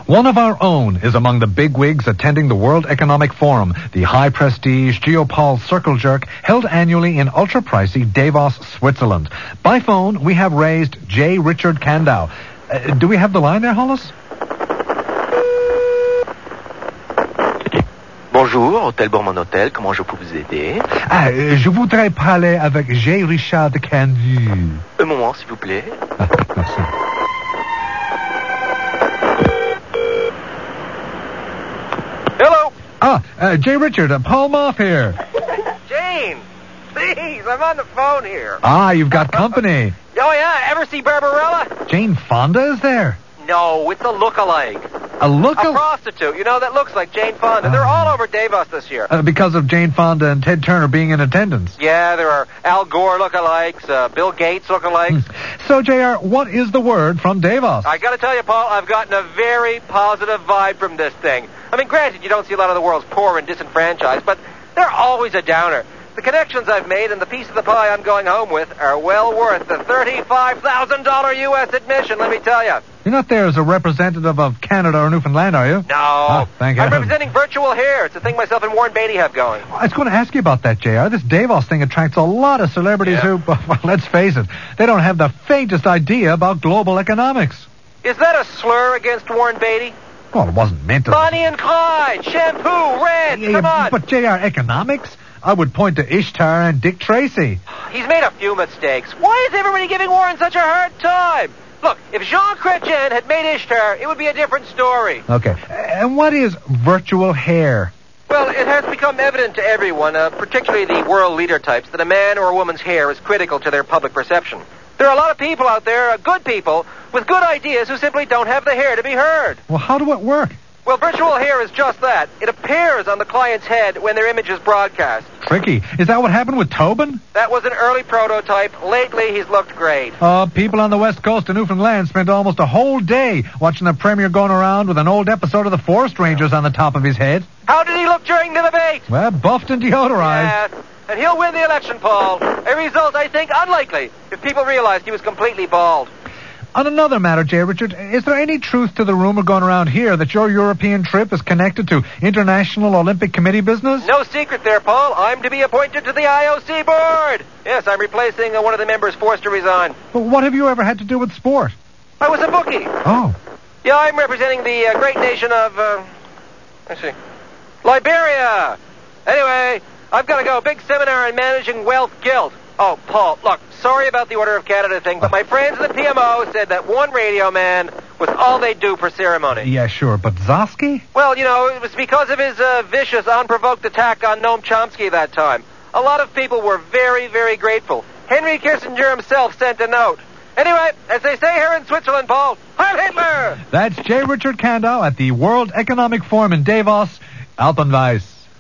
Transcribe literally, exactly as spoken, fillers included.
One of our own is among the bigwigs attending the World Economic Forum, the high-prestige Geopol Circle Jerk held annually in ultra-pricey Davos, Switzerland. By phone, we have raised J. Richard Kandau. Uh, do we have the line there, Hollis? Bonjour, Hôtel Bourmont Hôtel, comment je peux vous aider? Ah, euh, je voudrais parler avec J. Richard Kandau. Un moment, s'il vous plaît. Ah, merci. Hello. Ah, uh, J. Richard, uh, Paul Moff here. Jane, please, I'm on the phone here. Ah, you've got company. Oh, yeah, ever see Barbarella? Jane Fonda is there. No, it's a look-alike. A look A al- prostitute, you know, that looks like Jane Fonda. They're all over Davos this year. uh, because of Jane Fonda and Ted Turner being in attendance. Yeah, there are Al Gore look-alikes, uh, Bill Gates look-alikes. So, J R, what is the word from Davos? I gotta tell you, Paul, I've gotten a very positive vibe from this thing. I mean, granted, you don't see a lot of the world's poor and disenfranchised, but they're always a downer. The connections I've made and the piece of the pie I'm going home with are well worth the thirty-five thousand dollars U S admission, let me tell you. You're not there as a representative of Canada or Newfoundland, are you? No. Ah, thank I'm heaven. representing virtual hair. It's a thing myself and Warren Beatty have going. I was going to ask you about that, J R. This Davos thing attracts a lot of celebrities Yeah. who, well, let's face it, they don't have the faintest idea about global economics. Is that a slur against Warren Beatty? Well, it wasn't meant to... Bonnie and Clyde, shampoo, red, Yeah, come yeah, on. But, J R, economics? I would point to Ishtar and Dick Tracy. He's made a few mistakes. Why is everybody giving Warren such a hard time? Look, if Jean Chrétien had made Ishtar, it would be a different story. Okay. And what is virtual hair? Well, it has become evident to everyone, uh, particularly the world leader types, that a man or a woman's hair is critical to their public perception. There are a lot of people out there, uh, good people, with good ideas who simply don't have the hair to be heard. Well, how do it work? Well, virtual hair is just that. It appears on the client's head when their image is broadcast. Tricky. Is that what happened with Tobin? That was an early prototype. Lately, he's looked great. Uh, people on the west coast of Newfoundland spent almost a whole day watching the Premier going around with an old episode of the Forest Rangers on the top of his head. How did he look during the debate? Well, buffed and deodorized. Yes, and he'll win the election, Paul. A result, I think, unlikely if people realized he was completely bald. On another matter, J. Richard, is there any truth to the rumor going around here that your European trip is connected to International Olympic Committee business? No secret there, Paul. I'm to be appointed to the I O C board. Yes, I'm replacing uh, one of the members forced to resign. But what have you ever had to do with sport? I was a bookie. Oh. Yeah, I'm representing the uh, great nation of, uh, let's see, Liberia. Anyway, I've got to go. Big seminar on managing wealth guilt. Oh, Paul, look, sorry about the Order of Canada thing, but my friends in the P M O said that one radio man was all they do for ceremony. Yeah, sure, but Zosky? Well, you know, it was because of his uh, vicious, unprovoked attack on Noam Chomsky that time. A lot of people were very, very grateful. Henry Kissinger himself sent a note. Anyway, as they say here in Switzerland, Paul, Heil Hitler! That's J. Richard Kandau at the World Economic Forum in Davos, Alpenweiss.